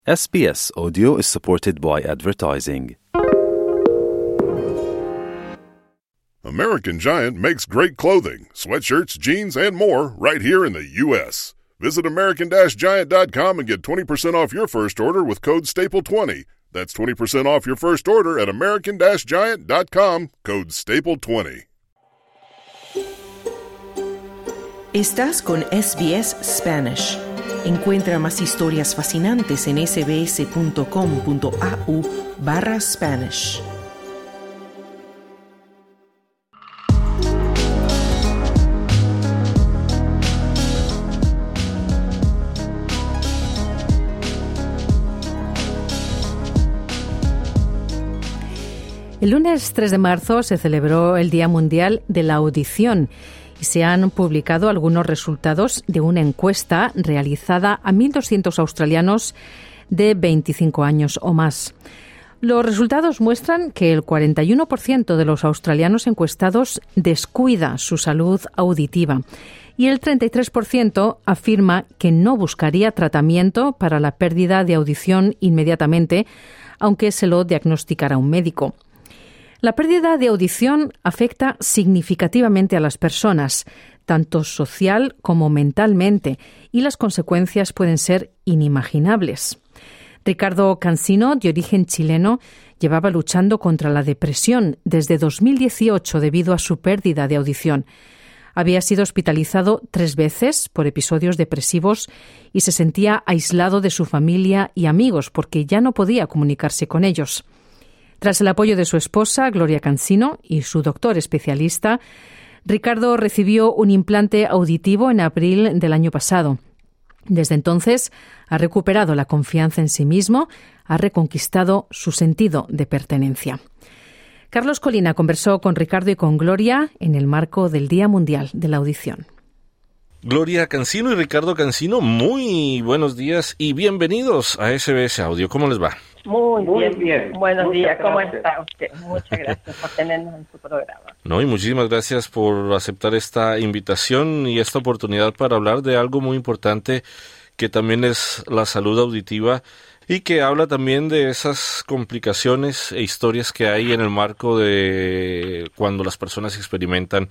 SBS Audio is supported by advertising. American Giant makes great clothing, sweatshirts, jeans, and more right here in the U.S. Visit American-Giant.com and get 20% off your first order with code STAPLE20. That's 20% off your first order at American-Giant.com, code STAPLE20. Estás con SBS Spanish. Encuentra más historias fascinantes en sbs.com.au/Spanish. El lunes 3 de marzo se celebró el Día Mundial de la Audición y se han publicado algunos resultados de una encuesta realizada a 1.200 australianos de 25 años o más. Los resultados muestran que el 41% de los australianos encuestados descuida su salud auditiva y el 33% afirma que no buscaría tratamiento para la pérdida de audición inmediatamente, aunque se lo diagnosticara un médico. La pérdida de audición afecta significativamente a las personas, tanto social como mentalmente, y las consecuencias pueden ser inimaginables. Ricardo Cansino, de origen chileno, llevaba luchando contra la depresión desde 2018 debido a su pérdida de audición. Había sido hospitalizado 3 veces por episodios depresivos y se sentía aislado de su familia y amigos porque ya no podía comunicarse con ellos. Tras el apoyo de su esposa, Gloria Cansino, y su doctor especialista, Ricardo recibió un implante auditivo en abril del año pasado. Desde entonces, ha recuperado la confianza en sí mismo, ha reconquistado su sentido de pertenencia. Carlos Colina conversó con Ricardo y con Gloria en el marco del Día Mundial de la Audición. Gloria Cansino y Ricardo Cansino, muy buenos días y bienvenidos a SBS Audio. ¿Cómo les va? Muy bien. Buenos días. ¿Cómo está usted? Muchas gracias por tenernos en su programa. No, y muchísimas gracias por aceptar esta invitación y esta oportunidad para hablar de algo muy importante que también es la salud auditiva y que habla también de esas complicaciones e historias que hay en el marco de cuando las personas experimentan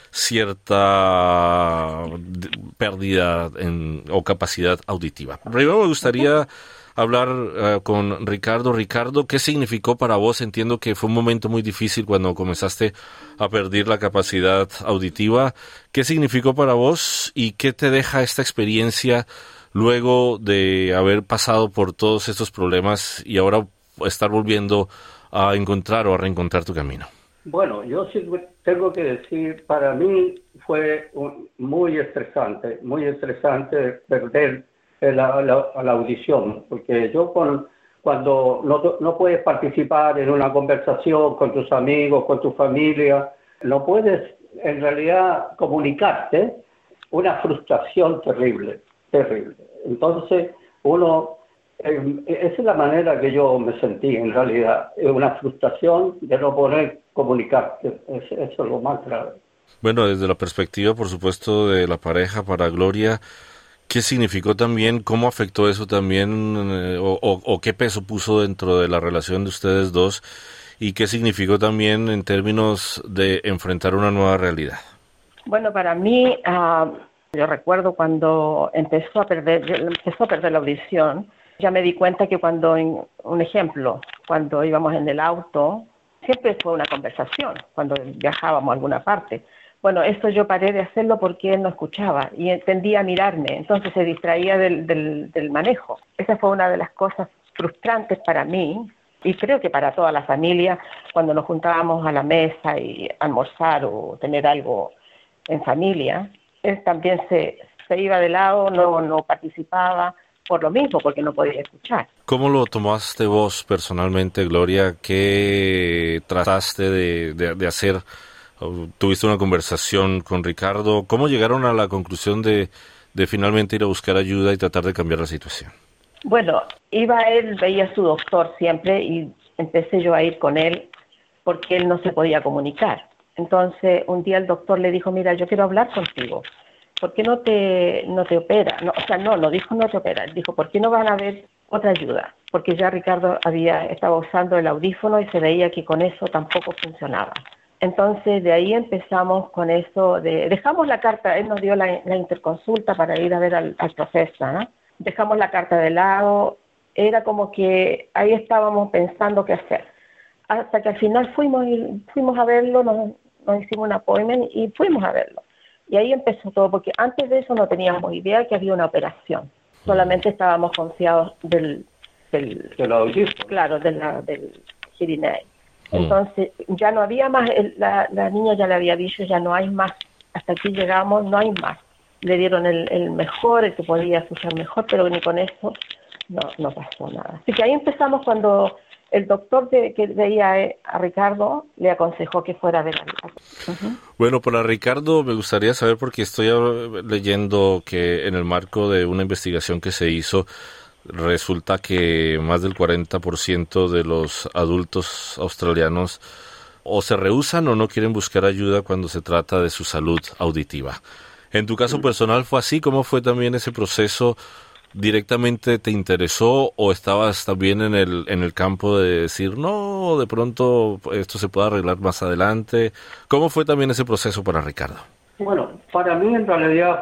cierta pérdida o capacidad auditiva. Primero me gustaría hablar con Ricardo. Ricardo, ¿qué significó para vos? Entiendo que fue un momento muy difícil cuando comenzaste a perder la capacidad auditiva. ¿Qué significó para vos y qué te deja esta experiencia luego de haber pasado por todos estos problemas y ahora estar volviendo a encontrar o a reencontrar tu camino? Bueno, yo sí tengo que decir, para mí fue muy estresante perder la audición, porque yo cuando no puedes participar en una conversación con tus amigos, con tu familia, no puedes en realidad comunicarte, una frustración terrible. Entonces esa es la manera que yo me sentí en realidad, una frustración de no poder comunicarte, eso es lo más grave. Bueno, desde la perspectiva, por supuesto, de la pareja para Gloria, ¿qué significó también? ¿Cómo afectó eso también? ¿O qué peso puso dentro de la relación de ustedes dos? ¿Y qué significó también en términos de enfrentar una nueva realidad? Bueno, para mí, yo recuerdo cuando empezó a perder la audición, ya me di cuenta que cuando íbamos en el auto, siempre fue una conversación, cuando viajábamos a alguna parte. Bueno, esto yo paré de hacerlo porque él no escuchaba y tendía a mirarme, entonces se distraía del manejo. Esa fue una de las cosas frustrantes para mí y creo que para toda la familia cuando nos juntábamos a la mesa y almorzar o tener algo en familia. Él también se iba de lado, no participaba por lo mismo, porque no podía escuchar. ¿Cómo lo tomaste vos personalmente, Gloria? ¿Qué trataste de hacer? ¿Tuviste una conversación con Ricardo? ¿Cómo llegaron a la conclusión de finalmente ir a buscar ayuda y tratar de cambiar la situación? Bueno, él veía a su doctor siempre y empecé yo a ir con él porque él no se podía comunicar. Entonces, un día el doctor le dijo, mira, yo quiero hablar contigo. ¿Por qué no te opera? No dijo no te opera. Dijo, ¿por qué no van a ver otra ayuda, porque ya Ricardo estaba usando el audífono y se veía que con eso tampoco funcionaba. Entonces de ahí empezamos con eso dejamos la carta, él nos dio la interconsulta para ir a ver al profesor, ¿no? Dejamos la carta de lado, era como que ahí estábamos pensando qué hacer, hasta que al final fuimos a verlo, nos hicimos un appointment y fuimos a verlo. Y ahí empezó todo, porque antes de eso no teníamos idea que había una operación, solamente estábamos confiados del audífono. Claro, del hearing aid. Entonces ya no había más, la niña ya le había dicho, ya no hay más, hasta aquí llegamos, no hay más. Le dieron el mejor, el que podía escuchar mejor, pero ni con eso no pasó nada. Así que ahí empezamos cuando el doctor que veía a Ricardo le aconsejó que fuera a ver a Ricardo. Bueno, para Ricardo me gustaría saber, porque estoy leyendo que en el marco de una investigación que se hizo, resulta que más del 40% de los adultos australianos o se rehúsan o no quieren buscar ayuda cuando se trata de su salud auditiva. En tu caso personal, ¿fue así? ¿Cómo fue también ese proceso? ¿Directamente te interesó o estabas también en el campo de decir, no, de pronto esto se puede arreglar más adelante? ¿Cómo fue también ese proceso para Ricardo? Bueno, para mí en realidad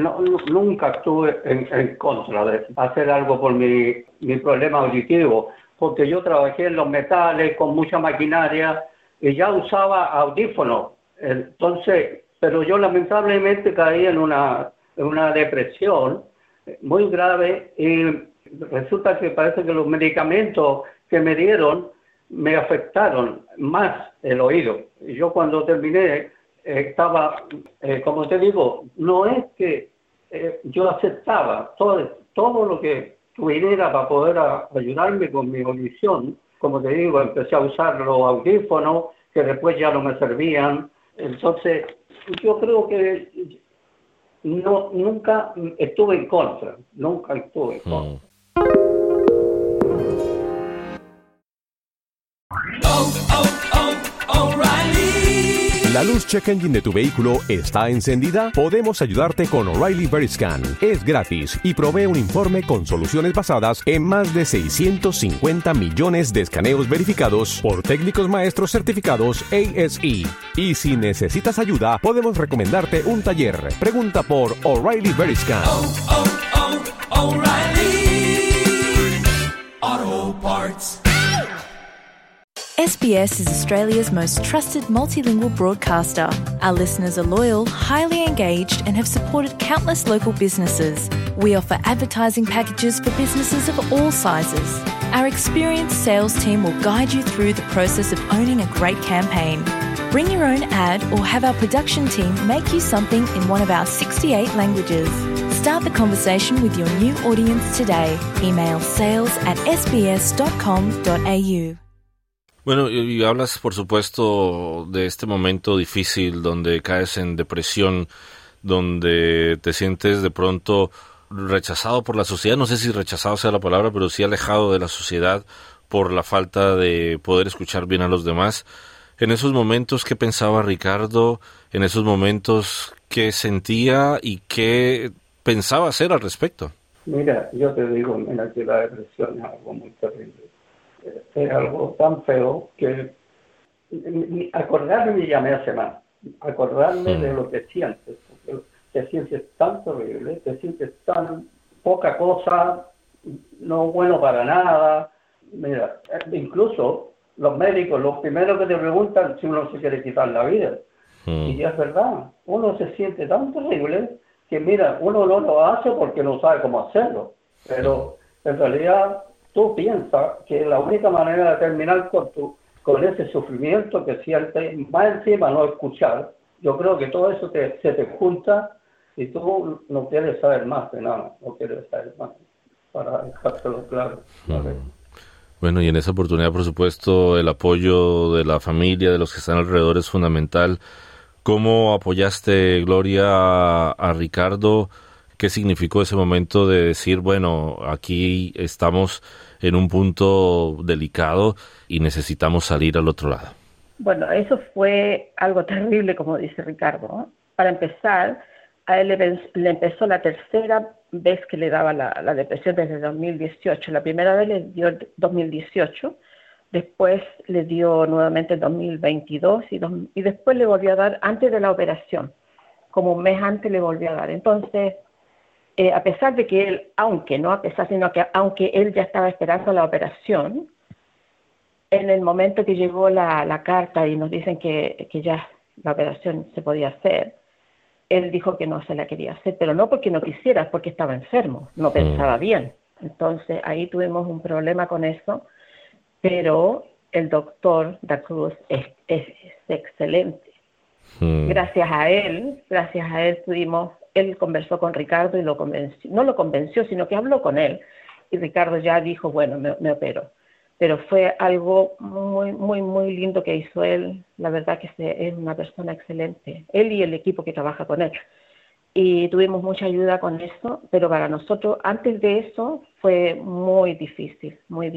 nunca estuve en contra de hacer algo por mi problema auditivo, porque yo trabajé en los metales con mucha maquinaria y ya usaba audífonos. Entonces, pero yo lamentablemente caí en una depresión muy grave y resulta que parece que los medicamentos que me dieron me afectaron más el oído. Y yo cuando terminé estaba, como te digo, no es que yo aceptaba todo lo que tuviera para poder ayudarme con mi audición. Como te digo, empecé a usar los audífonos que después ya no me servían. Entonces, yo creo que nunca estuve en contra, ¿La luz check engine de tu vehículo está encendida? Podemos ayudarte con O'Reilly Veriscan. Es gratis y provee un informe con soluciones basadas en más de 650 millones de escaneos verificados por técnicos maestros certificados ASE. Y si necesitas ayuda, podemos recomendarte un taller. Pregunta por O'Reilly Veriscan. O'Reilly Auto Parts. SBS is Australia's most trusted multilingual broadcaster. Our listeners are loyal, highly engaged, and have supported countless local businesses. We offer advertising packages for businesses of all sizes. Our experienced sales team will guide you through the process of owning a great campaign. Bring your own ad or have our production team make you something in one of our 68 languages. Start the conversation with your new audience today. Email sales@sbs.com.au. Bueno, y hablas, por supuesto, de este momento difícil donde caes en depresión, donde te sientes de pronto rechazado por la sociedad. No sé si rechazado sea la palabra, pero sí alejado de la sociedad por la falta de poder escuchar bien a los demás. En esos momentos, ¿qué pensaba Ricardo? En esos momentos, ¿qué sentía y qué pensaba hacer al respecto? Mira, yo te digo, que la depresión es algo muy terrible. Es algo tan feo que acordarme ya me hace mal. Acordarme de lo que sientes. Porque te sientes tan terrible, te sientes tan poca cosa, no bueno para nada. Mira, incluso los médicos, los primeros que te preguntan si uno se quiere quitar la vida. Y es verdad, uno se siente tan terrible que mira, uno no lo hace porque no sabe cómo hacerlo. Pero en realidad tú piensas que la única manera de terminar con ese sufrimiento que sientes, más encima no escuchar, yo creo que todo eso se te junta y tú no quieres saber más de nada, no quieres saber más, para dejártelo claro. Bueno, y en esa oportunidad, por supuesto, el apoyo de la familia, de los que están alrededor, es fundamental. ¿Cómo apoyaste, Gloria, a Ricardo? ¿Qué significó ese momento de decir, bueno, aquí estamos en un punto delicado y necesitamos salir al otro lado? Bueno, eso fue algo terrible, como dice Ricardo, ¿no? Para empezar, A él le empezó la tercera vez que le daba la depresión desde 2018. La primera vez le dio 2018, después le dio nuevamente 2022 y después le volvió a dar antes de la operación. Como un mes antes le volvió a dar. Entonces, a pesar de que él, aunque él ya estaba esperando la operación, en el momento que llegó la carta y nos dicen que ya la operación se podía hacer, él dijo que no se la quería hacer, pero no porque no quisiera, porque estaba enfermo, no pensaba bien. Entonces ahí tuvimos un problema con eso, pero el doctor Da Cruz es excelente. Gracias a él él conversó con Ricardo y no lo convenció, sino que habló con él. Y Ricardo ya dijo, bueno, me opero. Pero fue algo muy, muy, muy lindo que hizo él. La verdad que es una persona excelente. Él y el equipo que trabaja con él. Y tuvimos mucha ayuda con eso, pero para nosotros, antes de eso, fue muy difícil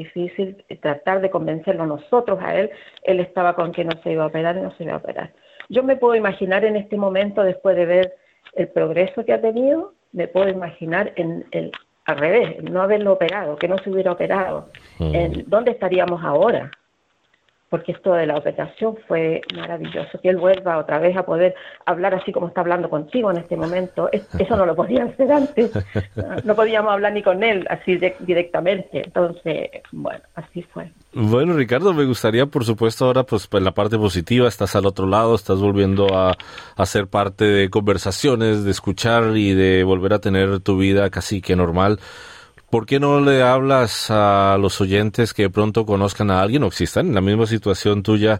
tratar de convencerlo nosotros a él. Él estaba con que no se iba a operar y no se iba a operar. Yo me puedo imaginar en este momento, después de ver el progreso que ha tenido, me puedo imaginar al revés, no haberlo operado, que no se hubiera operado. ¿Dónde estaríamos ahora? Porque esto de la operación fue maravilloso, que él vuelva otra vez a poder hablar así como está hablando contigo en este momento. Eso no lo podía hacer antes, no podíamos hablar ni con él así directamente. Entonces, bueno, así fue. Bueno, Ricardo, me gustaría, por supuesto, ahora pues la parte positiva, estás al otro lado, estás volviendo a ser parte de conversaciones, de escuchar y de volver a tener tu vida casi que normal. ¿Por qué no le hablas a los oyentes que de pronto conozcan a alguien o existan en la misma situación tuya,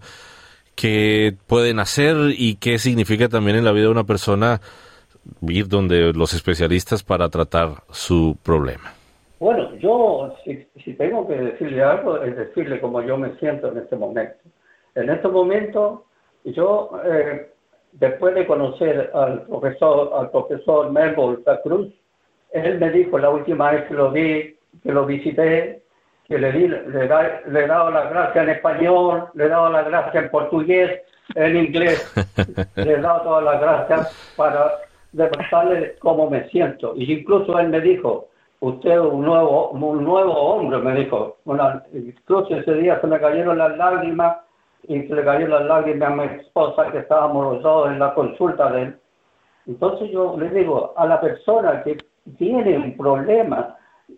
qué pueden hacer y qué significa también en la vida de una persona ir donde los especialistas para tratar su problema? Bueno, yo si tengo que decirle algo, es decirle cómo yo me siento en este momento. En este momento, yo, después de conocer al profesor Melville Da Cruz, él me dijo la última vez que lo visité, que le he dado las gracias en español, le he dado las gracias en portugués, en inglés, le he dado todas las gracias para demostrarle cómo me siento. Y incluso él me dijo, usted es un nuevo hombre, me dijo. Bueno, incluso ese día se me cayeron las lágrimas y se le cayeron las lágrimas a mi esposa, que estábamos los dos en la consulta de él. Entonces yo le digo a la persona que tiene un problema,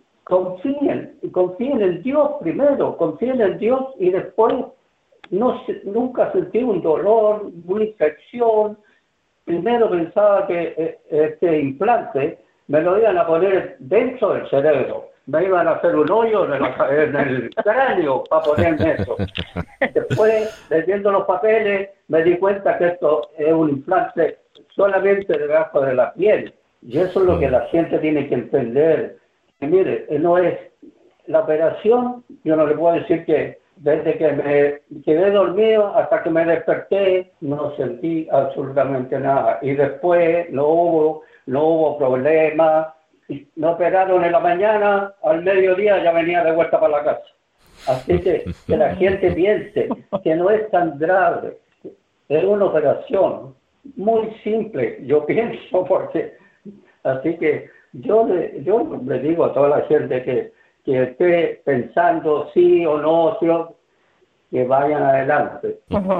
confíen en Dios primero, confíen en Dios y después nunca sentí un dolor, una infección. Primero pensaba que este implante me lo iban a poner dentro del cerebro, me iban a hacer un hoyo en el cráneo para ponerme eso. Después, leyendo los papeles, me di cuenta que esto es un implante solamente debajo de la piel. Y eso es lo que la gente tiene que entender. Y mire, no es la operación, yo no le puedo decir que desde que me quedé dormido hasta que me desperté, no sentí absolutamente nada. Y después no hubo problema. Me operaron en la mañana, al mediodía ya venía de vuelta para la casa. Así que la gente piense que no es tan grave. Es una operación muy simple, yo pienso, porque... Así que yo le digo a toda la gente que esté pensando sí o no, que vayan adelante.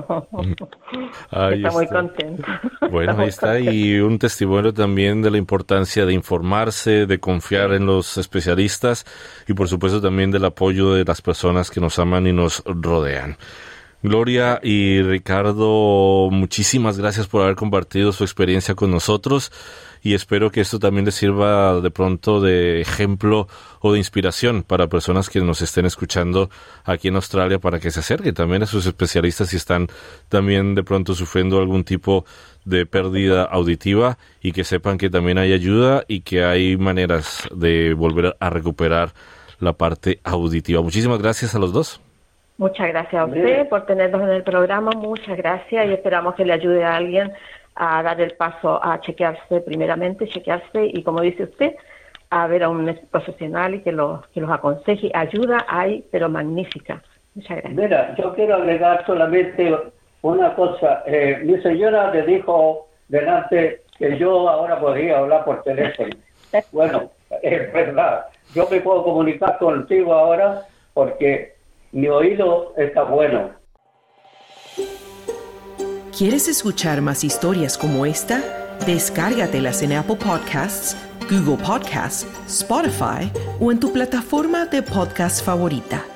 Está muy contento. Bueno, ahí está, y un testimonio también de la importancia de informarse, de confiar en los especialistas y por supuesto también del apoyo de las personas que nos aman y nos rodean. Gloria y Ricardo, muchísimas gracias por haber compartido su experiencia con nosotros y espero que esto también les sirva de pronto de ejemplo o de inspiración para personas que nos estén escuchando aquí en Australia, para que se acerquen también a sus especialistas si están también de pronto sufriendo algún tipo de pérdida auditiva, y que sepan que también hay ayuda y que hay maneras de volver a recuperar la parte auditiva. Muchísimas gracias a los dos. Muchas gracias a usted por tenernos en el programa, muchas gracias, y esperamos que le ayude a alguien a dar el paso a chequearse y, como dice usted, a ver a un profesional y que los aconseje. Ayuda hay, pero magnífica. Muchas gracias. Mira, yo quiero agregar solamente una cosa. Mi señora le dijo delante que yo ahora podría hablar por teléfono. Bueno, es verdad. Yo me puedo comunicar contigo ahora porque mi oído está bueno. ¿Quieres escuchar más historias como esta? Descárgatelas en Apple Podcasts, Google Podcasts, Spotify o en tu plataforma de podcast favorita.